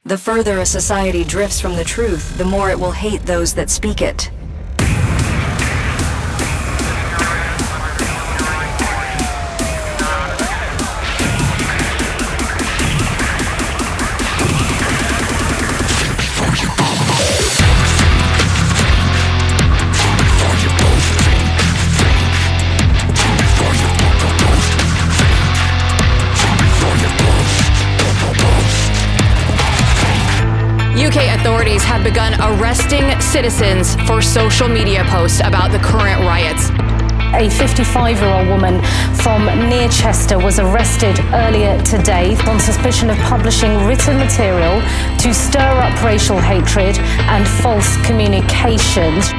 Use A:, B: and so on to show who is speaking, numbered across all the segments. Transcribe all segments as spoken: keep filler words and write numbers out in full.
A: The further a society drifts from the truth, the more it will hate those that speak it.
B: U K authorities have begun arresting citizens for social media posts about the current riots.
C: A fifty-five-year-old woman from near Chester was arrested earlier today on suspicion of publishing written material to stir up racial hatred and false communications.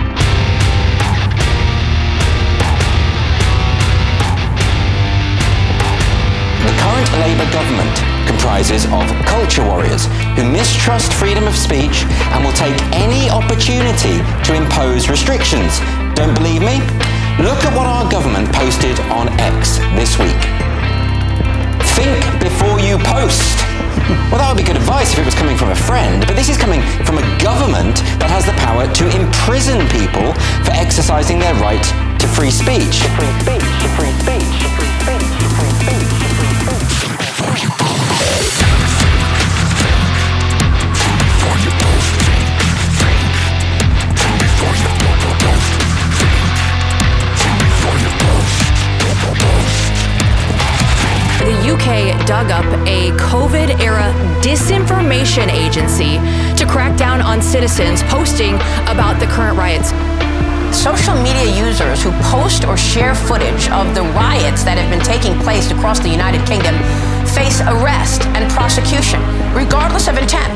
D: The current Labour government comprises of culture warriors who mistrust freedom of speech and will take any opportunity to impose restrictions. Don't believe me? Look at what our government posted on X this week. Think before you post. Well, that would be good advice if it was coming from a friend, but this is coming from a government that has the power to imprison people for exercising their right to free speech. Free speech, free speech, free speech, free speech.
B: The U K dug up a COVID-era disinformation agency to crack down on citizens posting about the current riots.
E: Social media users who post or share footage of the riots that have been taking place across the United Kingdom face arrest and prosecution, regardless of intent.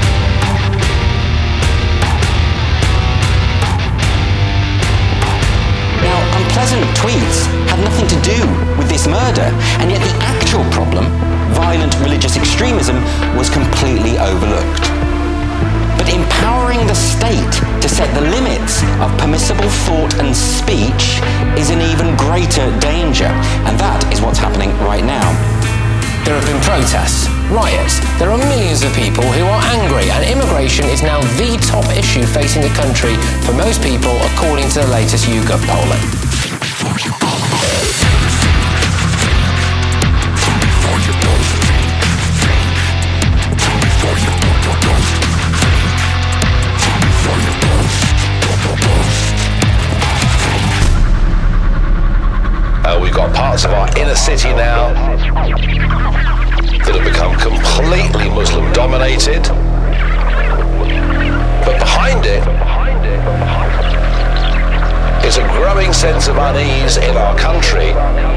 D: Now, unpleasant tweets had nothing to do with this murder, and yet the actual problem, violent religious extremism, was completely overlooked. But empowering the state to set the limits of permissible thought and speech is an even greater danger, and that is what's happening right now.
F: There have been protests, riots, there are millions of people who are angry, and immigration is now the top issue facing the country for most people, according to the latest YouGov polling.
G: Uh, we've got parts of our inner city now that have become completely Muslim dominated. But behind it is a growing sense of unease in our country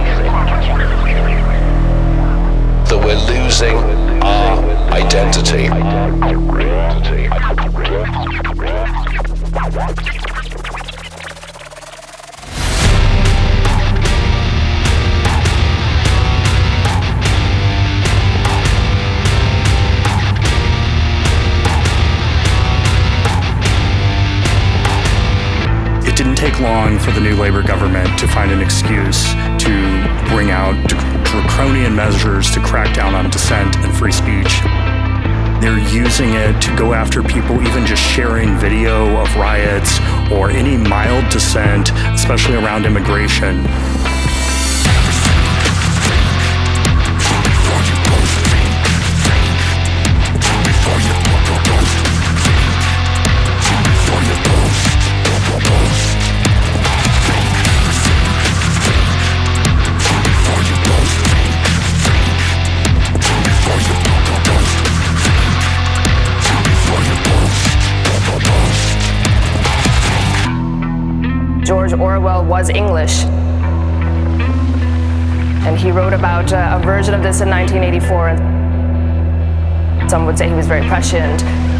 G: that we're losing our identity.
H: It didn't take long for the new Labour government to find an excuse to bring out draconian measures to crack down on dissent and free speech. They're using it to go after people even just sharing video of riots or any mild dissent, especially around immigration.
I: George Orwell was English, and he wrote about uh, a version of this in nineteen eighty-four. Some would say he was very prescient.